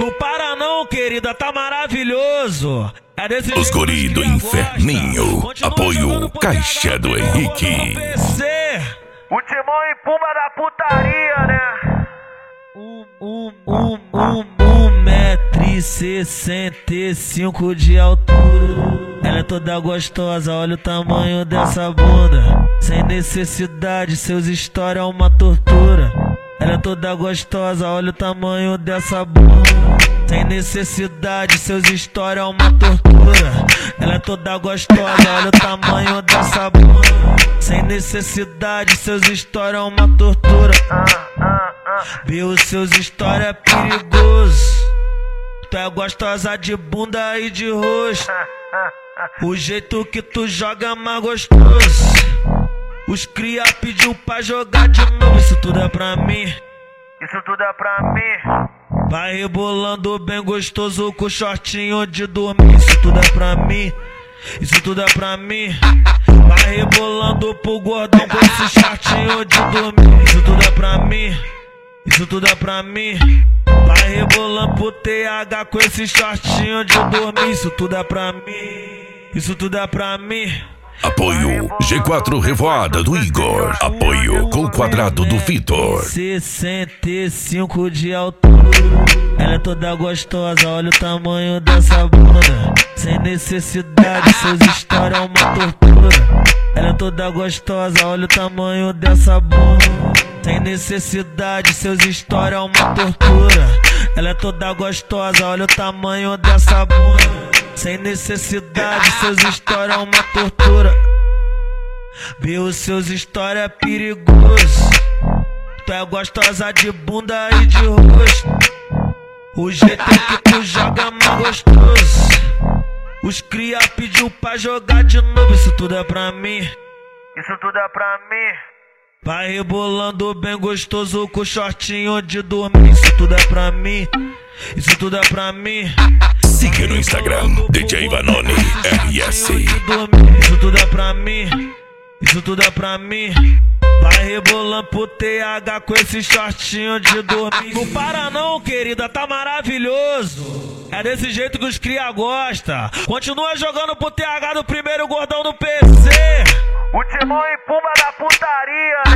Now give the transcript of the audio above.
Não para não, querida, tá maravilhoso. É desse Os guri do inferninho. Apoio Caixa do Henrique. O Timão e Pumba da putaria, né? 1,65 m de altura. Ela é toda gostosa, olha o tamanho dessa bunda. Sem necessidade, seus stories é uma tortura. Ela é toda gostosa, olha o tamanho dessa bunda. Sem necessidade, seus stories é uma tortura. Ela é toda gostosa, olha o tamanho dessa bunda. Sem necessidade, seus stories é uma tortura. Ver os seus stories é perigoso. Tu é gostosa de bunda e de rosto. O jeito que tu joga é mais gostoso. Os cria pediu pra jogar de novo. Isso tudo é pra mim. Isso tudo é pra mim. Vai rebolando bem gostoso com shortinho de dormir. Isso tudo é pra mim. Isso tudo é pra mim. Vai rebolando pro gordão com esse shortinho de dormir. Isso tudo é pra mim. Isso tudo é pra mim. Vai rebolando pro TH com esse shortinho de dormir. Isso tudo é pra mim. Isso tudo é pra mim. Apoio G4 Revoada do Igor. Apoio com o quadrado do Vitor. 65 de altura. Ela é toda gostosa, olha o tamanho dessa bunda. Sem necessidade, seus stories é uma tortura. Ela é toda gostosa, olha o tamanho dessa bunda. Sem necessidade, seus stories é uma tortura. Ela é toda gostosa, olha o tamanho dessa bunda. Sem necessidade, seus stories é uma tortura. Ver os seus stories é perigoso. Tu é gostosa de bunda e de rosto. O jeito que tu joga é mais gostoso. Os cria pediu pra jogar de novo. Isso tudo é pra mim. Isso tudo é pra mim. Vai rebolando bem gostoso com shortinho de dormir. Isso tudo é pra mim. Isso tudo é pra mim. Siga no Instagram, DJ Vanoni RS. Isso tudo é pra mim. Isso tudo é pra mim. Vai rebolando pro TH com esse shortinho de dormir. Não para não, querida, tá maravilhoso. É desse jeito que os cria gosta. Continua jogando pro TH do primeiro gordão do PC. O Timão e Pumba da putaria.